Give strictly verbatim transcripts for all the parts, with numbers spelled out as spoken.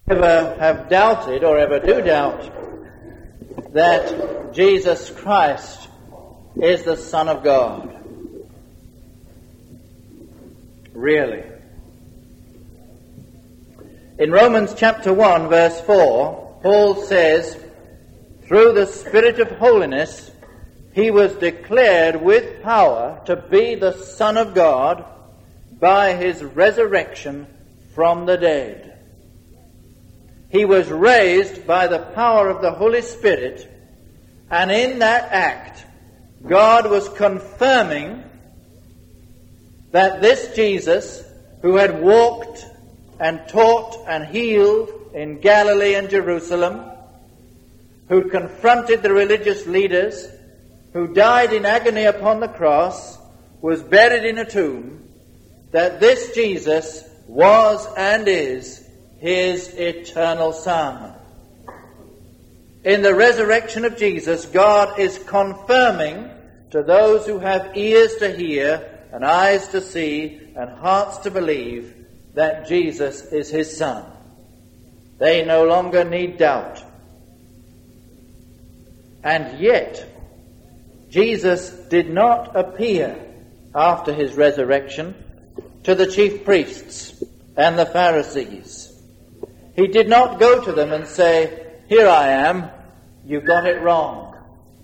ever have doubted or ever do doubt that Jesus Christ is the Son of God. Really. In Romans chapter one, verse four, Paul says, through the Spirit of holiness, he was declared with power to be the Son of God by his resurrection from the dead. He was raised by the power of the Holy Spirit, and in that act, God was confirming that this Jesus, who had walked and taught and healed in Galilee and Jerusalem, who confronted the religious leaders, who died in agony upon the cross, was buried in a tomb, that this Jesus was and is his eternal Son. In the resurrection of Jesus, God is confirming to those who have ears to hear and eyes to see and hearts to believe that Jesus is his Son. They no longer need doubt. And yet, Jesus did not appear after his resurrection to the chief priests and the Pharisees. He did not go to them and say, "Here I am, you got it wrong."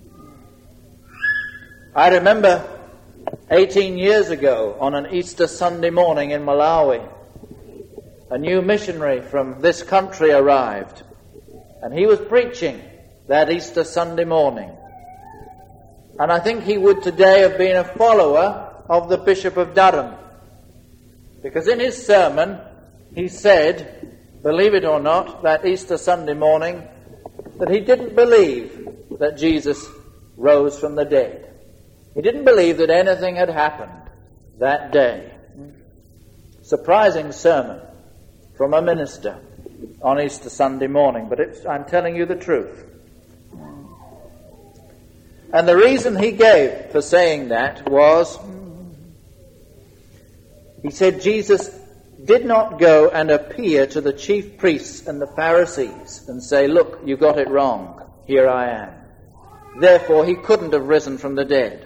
I remember eighteen years ago on an Easter Sunday morning in Malawi, a new missionary from this country arrived, and he was preaching that Easter Sunday morning. And I think he would today have been a follower of the Bishop of Durham, because in his sermon he said, believe it or not, that Easter Sunday morning, that he didn't believe that Jesus rose from the dead. He didn't believe that anything had happened that day. Surprising sermon from a minister on Easter Sunday morning, but it's, I'm telling you the truth. And the reason he gave for saying that was, he said Jesus did not go and appear to the chief priests and the Pharisees and say, "Look, you got it wrong. Here I am." Therefore, he couldn't have risen from the dead.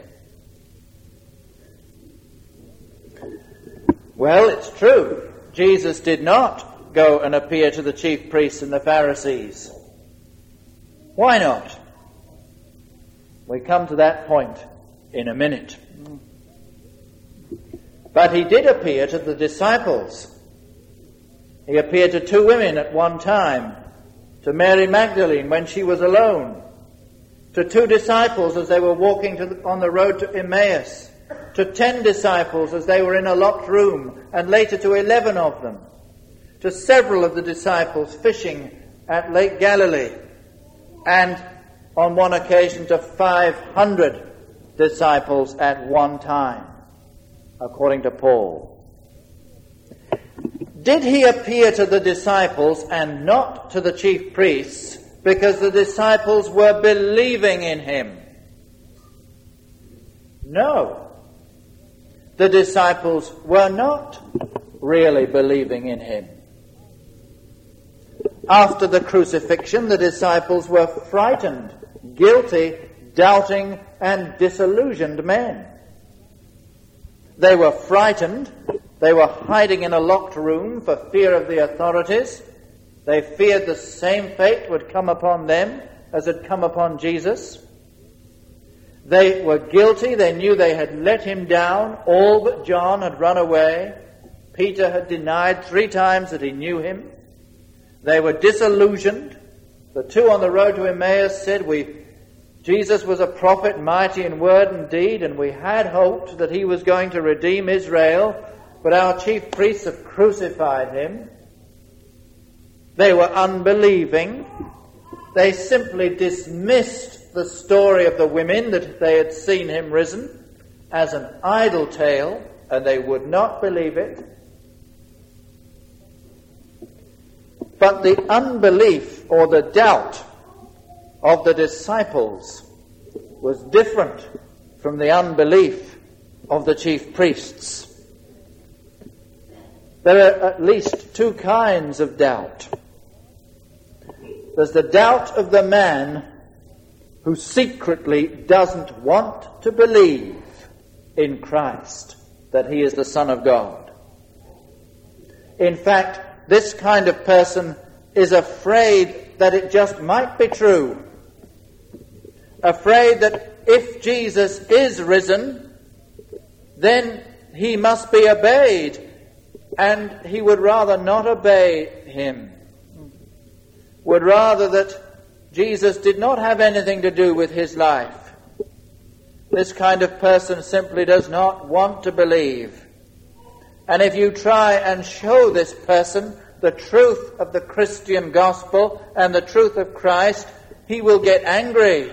Well, it's true. Jesus did not go and appear to the chief priests and the Pharisees. Why not? We come to that point in a minute. But he did appear to the disciples. He appeared to two women at one time, to Mary Magdalene when she was alone, to two disciples as they were walking to the, on the road to Emmaus, to ten disciples as they were in a locked room, and later to eleven of them, to several of the disciples fishing at Lake Galilee, and on one occasion to five hundred disciples at one time, according to Paul. Did he appear to the disciples and not to the chief priests because the disciples were believing in him? No. The disciples were not really believing in him. After the crucifixion, the disciples were frightened, guilty, doubting, and disillusioned men. They were frightened. They were hiding in a locked room for fear of the authorities. They feared the same fate would come upon them as had come upon Jesus. They were guilty. They knew they had let him down. All but John had run away. Peter had denied three times that he knew him. They were disillusioned. The two on the road to Emmaus said, "We, Jesus was a prophet, mighty in word and deed, and we had hoped that he was going to redeem Israel, but our chief priests have crucified him." They were unbelieving. They simply dismissed the story of the women that they had seen him risen as an idle tale, and they would not believe it. But the unbelief or the doubt of the disciples was different from the unbelief of the chief priests. There are at least two kinds of doubt. There's the doubt of the man who secretly doesn't want to believe in Christ, that he is the Son of God. In fact, this kind of person is afraid that it just might be true. Afraid that if Jesus is risen, then he must be obeyed, and he would rather not obey him. Would rather that Jesus did not have anything to do with his life. This kind of person simply does not want to believe. And if you try and show this person the truth of the Christian gospel and the truth of Christ, he will get angry.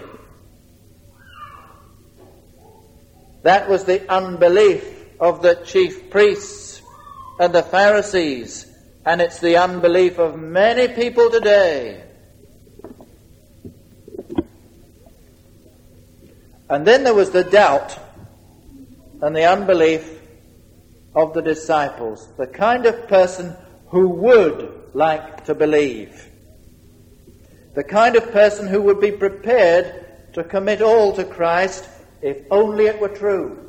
That was the unbelief of the chief priests and the Pharisees, and it's the unbelief of many people today. And then there was the doubt and the unbelief of the disciples, the kind of person who would like to believe, the kind of person who would be prepared to commit all to Christ if only it were true.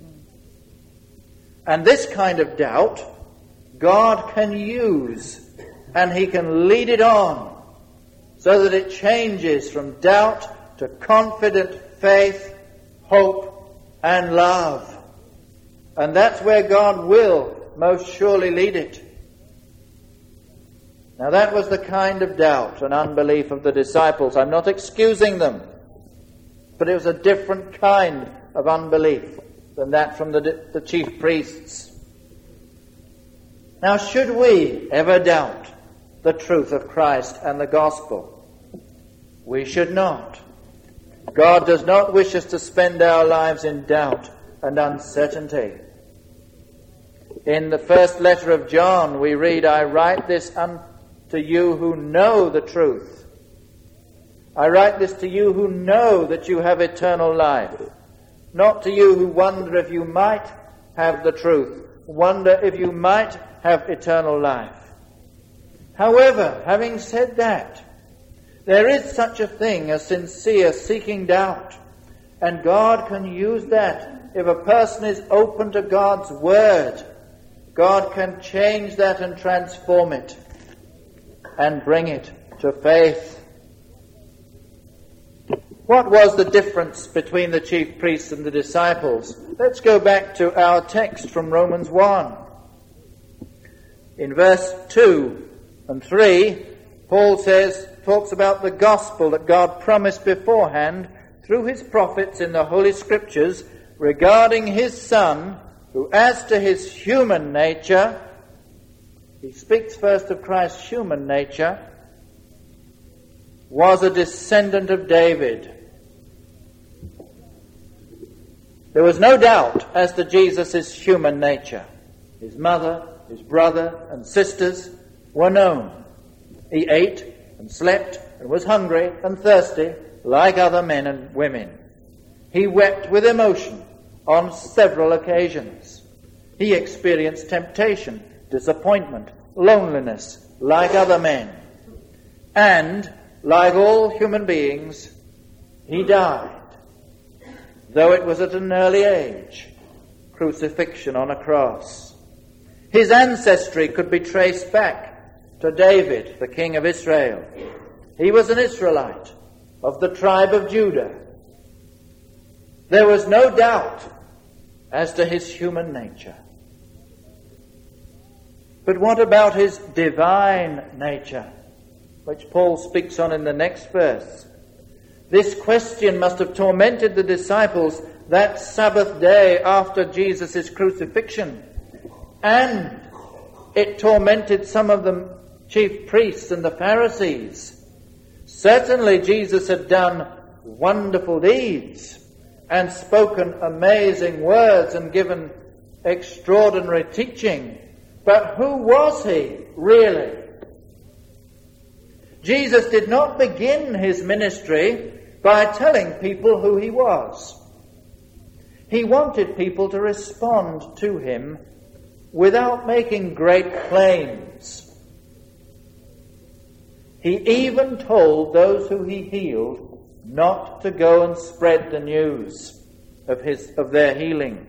And this kind of doubt God can use, and he can lead it on so that it changes from doubt to confident faith, hope, and love. And that's where God will most surely lead it. Now that was the kind of doubt and unbelief of the disciples. I'm not excusing them, but it was a different kind of unbelief than that from the, the chief priests. Now, should we ever doubt the truth of Christ and the gospel? We should not. God does not wish us to spend our lives in doubt and uncertainty. In the first letter of John, we read, I write this unto you who know the truth. I write this to you who know that you have eternal life. Not to you who wonder if you might have the truth. Wonder if you might have eternal life. However, having said that, there is such a thing as sincere seeking doubt. And God can use that. If a person is open to God's word, God can change that and transform it and bring it to faith. What was the difference between the chief priests and the disciples? Let's go back to our text from Romans one. In verse two and three, Paul says, talks about the gospel that God promised beforehand through his prophets in the Holy Scriptures regarding his Son, who as to his human nature, he speaks first of Christ's human nature, was a descendant of David. There was no doubt as to Jesus' human nature. His mother, his brother and sisters were known. He ate and slept and was hungry and thirsty like other men and women. He wept with emotion on several occasions. He experienced temptation, disappointment, loneliness like other men. And, like all human beings, he died, though it was at an early age, crucifixion on a cross. His ancestry could be traced back to David, the king of Israel. He was an Israelite of the tribe of Judah. There was no doubt as to his human nature. But what about his divine nature, which Paul speaks on in the next verse? This question must have tormented the disciples that Sabbath day after Jesus' crucifixion. And it tormented some of the chief priests and the Pharisees. Certainly Jesus had done wonderful deeds and spoken amazing words and given extraordinary teaching. But who was he really? Jesus did not begin his ministry by telling people who he was. He wanted people to respond to him without making great claims. He even told those who he healed not to go and spread the news of his of their healing.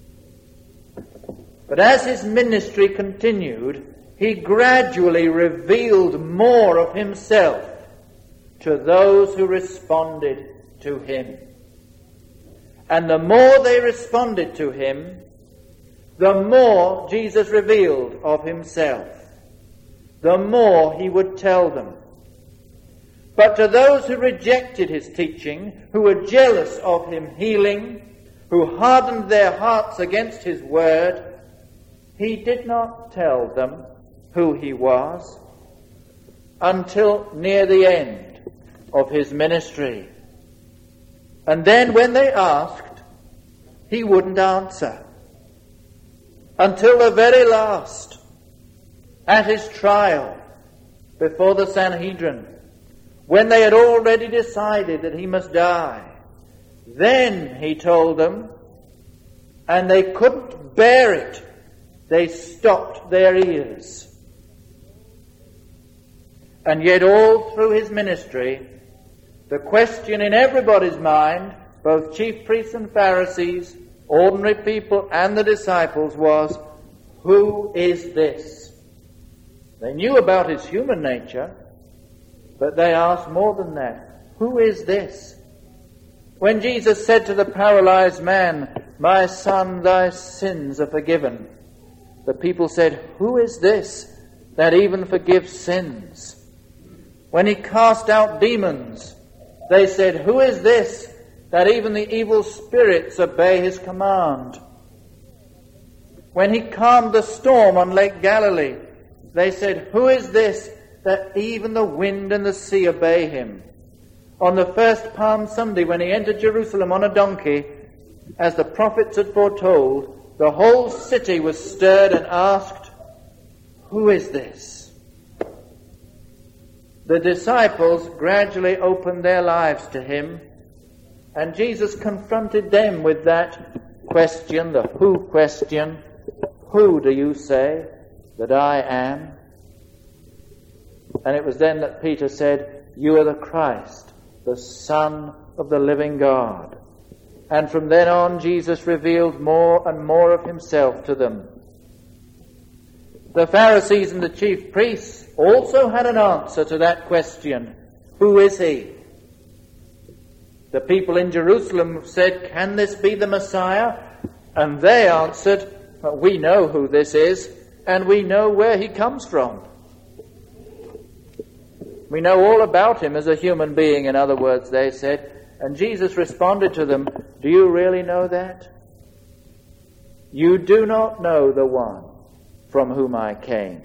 But as his ministry continued, he gradually revealed more of himself to those who responded to him. And the more they responded to him, the more Jesus revealed of himself. The more he would tell them. But to those who rejected his teaching, who were jealous of him healing, who hardened their hearts against his word, he did not tell them who he was until near the end of his ministry. And then when they asked, he wouldn't answer. Until the very last, at his trial before the Sanhedrin, when they had already decided that he must die, then he told them, and they couldn't bear it. They stopped their ears. And yet all through his ministry, the question in everybody's mind, both chief priests and Pharisees, ordinary people and the disciples, was, who is this? They knew about his human nature, but they asked more than that. Who is this? When Jesus said to the paralyzed man, my son, thy sins are forgiven, the people said, who is this that even forgives sins? When he cast out demons, they said, who is this that even the evil spirits obey his command? When he calmed the storm on Lake Galilee, they said, who is this that even the wind and the sea obey him? On the first Palm Sunday, when he entered Jerusalem on a donkey, as the prophets had foretold, the whole city was stirred and asked, who is this? The disciples gradually opened their lives to him, and Jesus confronted them with that question, the who question. Who do you say that I am? And it was then that Peter said, you are the Christ, the Son of the living God. And from then on, Jesus revealed more and more of himself to them. The Pharisees and the chief priests also had an answer to that question. Who is he? The people in Jerusalem said, can this be the Messiah? And they answered, well, we know who this is, and we know where he comes from. We know all about him as a human being, in other words, they said. And Jesus responded to them, do you really know that? You do not know the one from whom I came.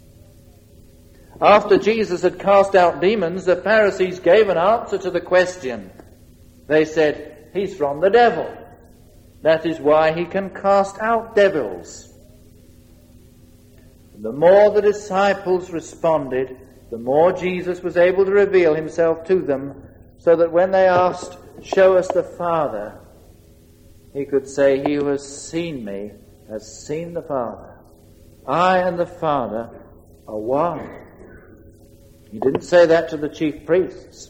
After Jesus had cast out demons, the Pharisees gave an answer to the question. They said, he's from the devil. That is why he can cast out devils. The more the disciples responded, the more Jesus was able to reveal himself to them, so that when they asked, show us the Father, he could say, he who has seen me has seen the Father. I and the Father are one. He didn't say that to the chief priests.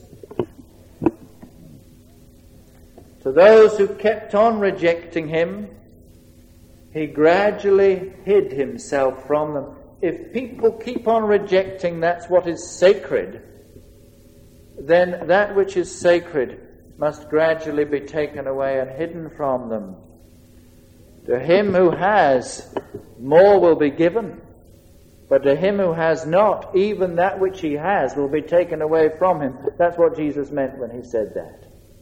To those who kept on rejecting him, he gradually hid himself from them. If people keep on rejecting that's what is sacred, then that which is sacred must gradually be taken away and hidden from them. To him who has, more will be given. But to him who has not, even that which he has will be taken away from him. That's what Jesus meant when he said that.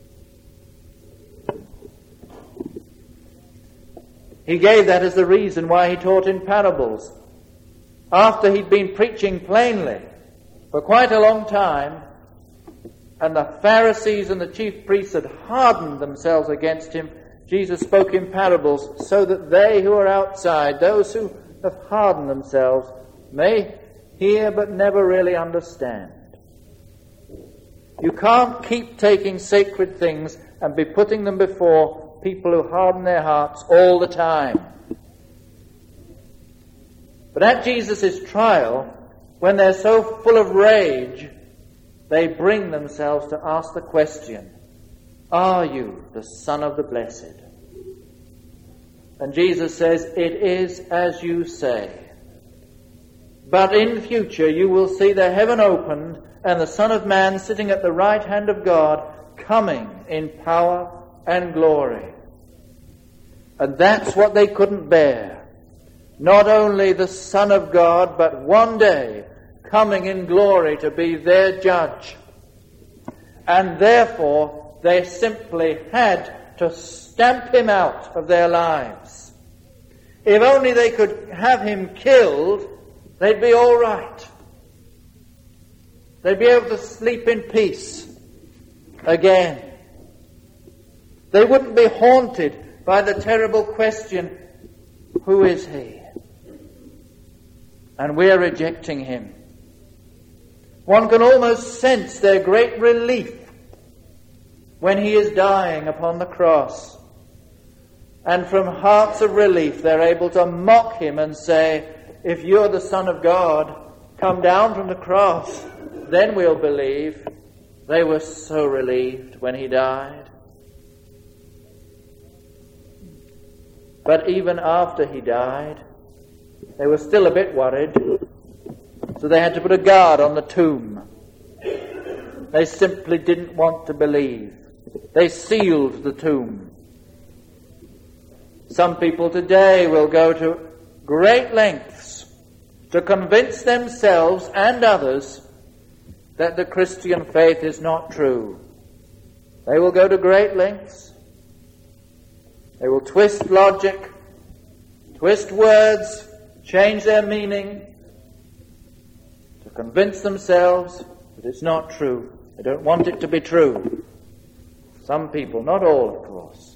He gave that as the reason why he taught in parables. After he'd been preaching plainly for quite a long time, and the Pharisees and the chief priests had hardened themselves against him, Jesus spoke in parables so that they who are outside, those who have hardened themselves, may hear but never really understand. You can't keep taking sacred things and be putting them before people who harden their hearts all the time. But at Jesus' trial, when they're so full of rage they bring themselves to ask the question, are you the Son of the Blessed? And Jesus says, it is as you say. But in future you will see the heaven opened and the Son of Man sitting at the right hand of God, coming in power and glory. And that's what they couldn't bear. Not only the Son of God, but one day coming in glory to be their judge. And therefore they simply had to stamp him out of their lives. If only they could have him killed, they'd be all right. They'd be able to sleep in peace again. They wouldn't be haunted by the terrible question, who is he? And we're rejecting him. One can almost sense their great relief when he is dying upon the cross. And from hearts of relief they're able to mock him and say, if you're the Son of God, come down from the cross, then we'll believe. They were so relieved when he died. But even after he died, they were still a bit worried. So they had to put a guard on the tomb. They simply didn't want to believe. They sealed the tomb. Some people today will go to great lengths to convince themselves and others that the Christian faith is not true. They will go to great lengths. They will twist logic, twist words, change their meaning to convince themselves that it's not true. They don't want it to be true. Some people, not all, of course.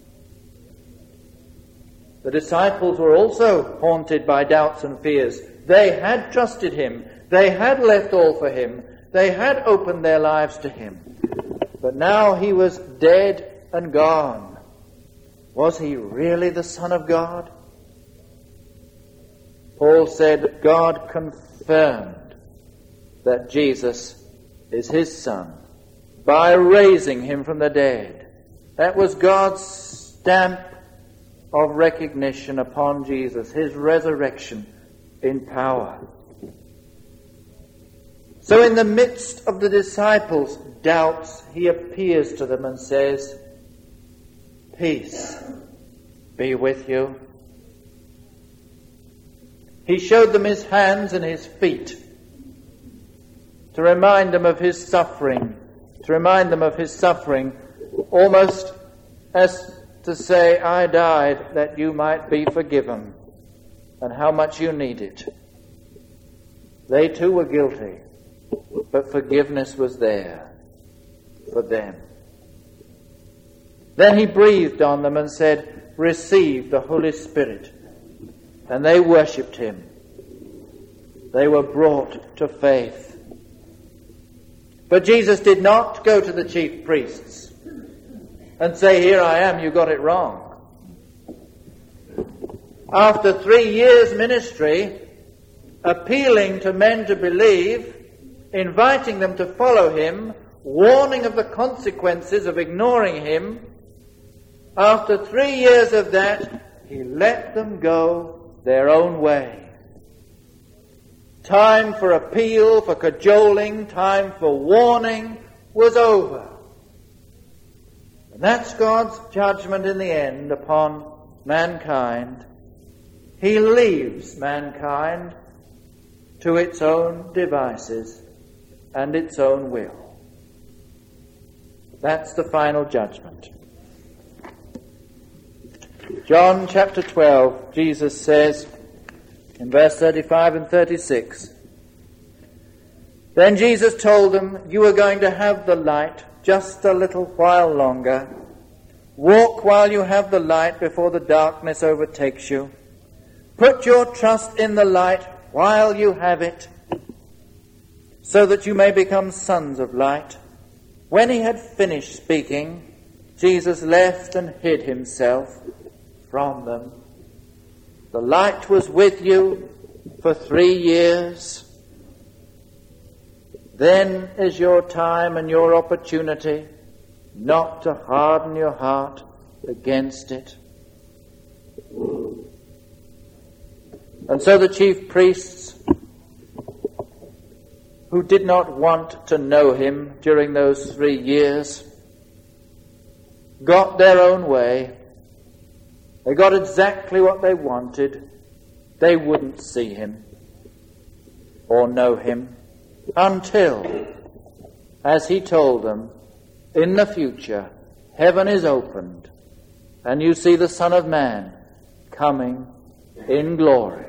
The disciples were also haunted by doubts and fears. They had trusted him. They had left all for him. They had opened their lives to him. But now he was dead and gone. Was he really the Son of God? Paul said God confirmed that Jesus is his Son by raising him from the dead. That was God's stamp of recognition upon Jesus, his resurrection in power. So in the midst of the disciples' doubts, he appears to them and says, peace be with you. He showed them his hands and his feet to remind them of his suffering, to remind them of his suffering, almost as to say, I died that you might be forgiven, and how much you need it. They too were guilty, but forgiveness was there for them. Then he breathed on them and said, receive the Holy Spirit. And they worshipped him. They were brought to faith. But Jesus did not go to the chief priests and say, here I am, you got it wrong. After three years' ministry, appealing to men to believe, inviting them to follow him, warning of the consequences of ignoring him, after three years of that, he let them go their own way. Time for appeal, for cajoling, time for warning was over. And that's God's judgment in the end upon mankind. He leaves mankind to its own devices and its own will. That's the final judgment. John chapter twelve, Jesus says in verse thirty-five and thirty-six, then Jesus told them, you are going to have the light just a little while longer. Walk while you have the light before the darkness overtakes you. Put your trust in the light while you have it, so that you may become sons of light. When he had finished speaking, Jesus left and hid himself from them. The light was with you for three years. then is your time and your opportunity not to harden your heart against it. And so the chief priests, who did not want to know him during those three years, got their own way. They got exactly what they wanted. They wouldn't see him or know him until, as he told them, in the future, heaven is opened and you see the Son of Man coming in glory.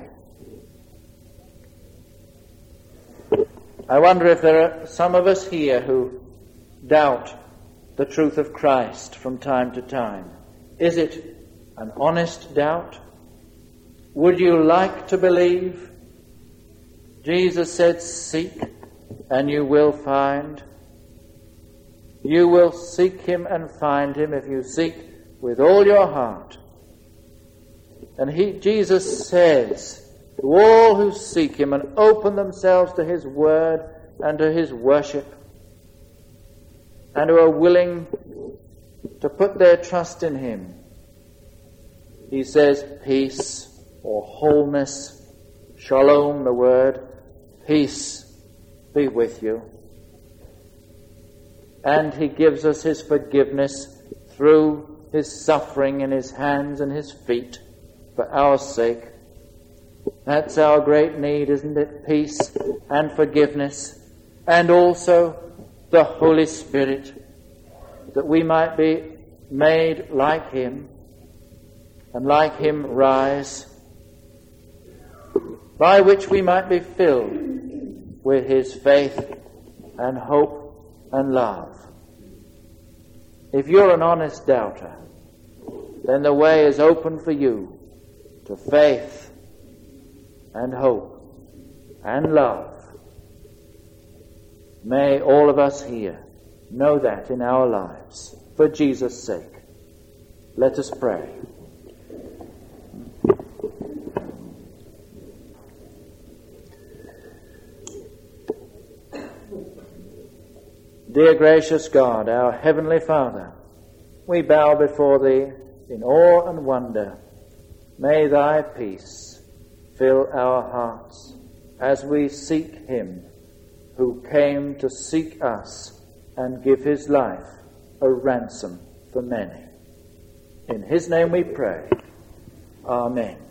I wonder if there are some of us here who doubt the truth of Christ from time to time. Is it an honest doubt? Would you like to believe? Jesus said, seek and you will find. You will seek him and find him if you seek with all your heart. And he, Jesus says, to all who seek him and open themselves to his word and to his worship, and who are willing to put their trust in him, he says, peace or wholeness, shalom the word, peace be with you. And he gives us his forgiveness through his suffering in his hands and his feet for our sake. That's our great need, isn't it? Peace and forgiveness, and also the Holy Spirit, that we might be made like him, and like him rise, by which we might be filled with his faith and hope and love. If you're an honest doubter, then the way is open for you to faith and hope and love. May all of us here know that in our lives, for Jesus' sake. Let us pray. Dear gracious God, our Heavenly Father, we bow before thee in awe and wonder. May thy peace fill our hearts as we seek him who came to seek us and give his life a ransom for many. In his name we pray. Amen.